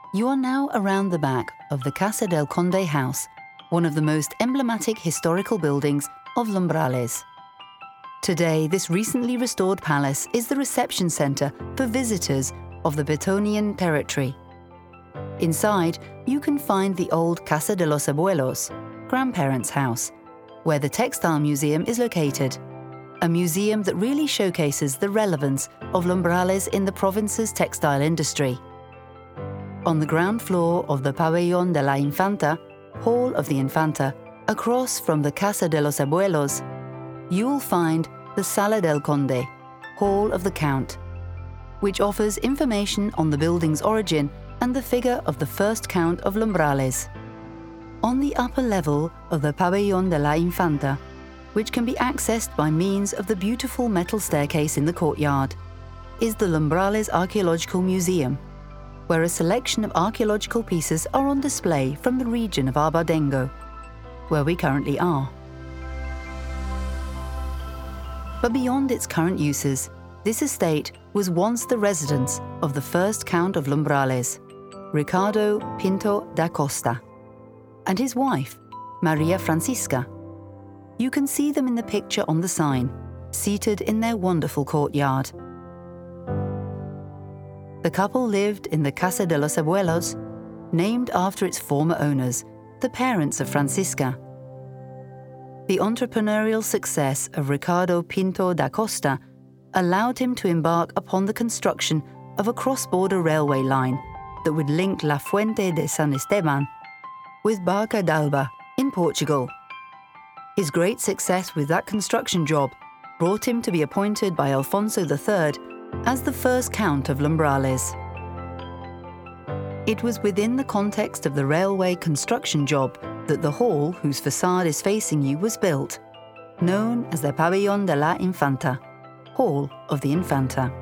You are now around the back of the Casa del Conde house, one of the most emblematic historical buildings of Lumbrales. Today, this recently restored palace is the reception centre for visitors of the Betonian territory. Inside, you can find the old Casa de los Abuelos, grandparents' house, where the Textile Museum is located, a museum that really showcases the relevance of Lumbrales in the province's textile industry. On the ground floor of the Pabellón de la Infanta, Hall of the Infanta, across from the Casa de los Abuelos, you will find the Sala del Conde, Hall of the Count, which offers information on the building's origin and the figure of the first Count of Lumbrales. On the upper level of the Pabellón de la Infanta, which can be accessed by means of the beautiful metal staircase in the courtyard, is the Lumbrales Archaeological Museum, where a selection of archaeological pieces are on display from the region of Arbadengo, where we currently are. But beyond its current uses, this estate was once the residence of the first Count of Lumbrales, Ricardo Pinto da Costa, and his wife, Maria Francisca. You can see them in the picture on the sign, seated in their wonderful courtyard. The couple lived in the Casa de los Abuelos, named after its former owners, the parents of Francisca. The entrepreneurial success of Ricardo Pinto da Costa allowed him to embark upon the construction of a cross-border railway line that would link La Fuente de San Esteban with Barca d'Alba in Portugal. His great success with that construction job brought him to be appointed by Alfonso III as the first Count of Lumbrales. It was within the context of the railway construction job that the hall, whose facade is facing you, was built, known as the Pabellón de la Infanta, Hall of the Infanta.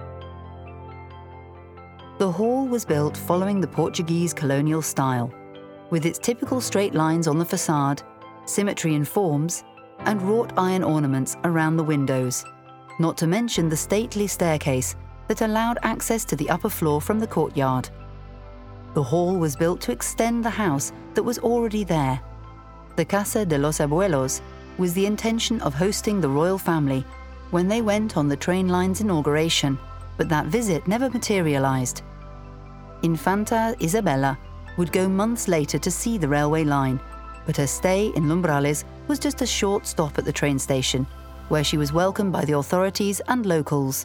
The hall was built following the Portuguese colonial style, with its typical straight lines on the facade, symmetry in forms, and wrought iron ornaments around the windows, not to mention the stately staircase that allowed access to the upper floor from the courtyard. The hall was built to extend the house that was already there. The Casa de los Abuelos was the intention of hosting the royal family when they went on the train line's inauguration, but that visit never materialized. Infanta Isabella would go months later to see the railway line, but her stay in Lumbrales was just a short stop at the train station, where she was welcomed by the authorities and locals.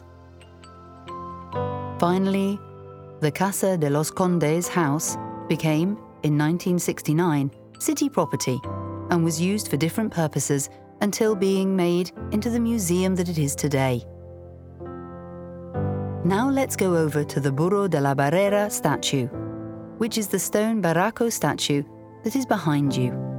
Finally, the Casa de los Condes house became, in 1969, city property and was used for different purposes until being made into the museum that it is today. Now let's go over to the Burro de la Barrera statue, which is the stone Barraco statue that is behind you.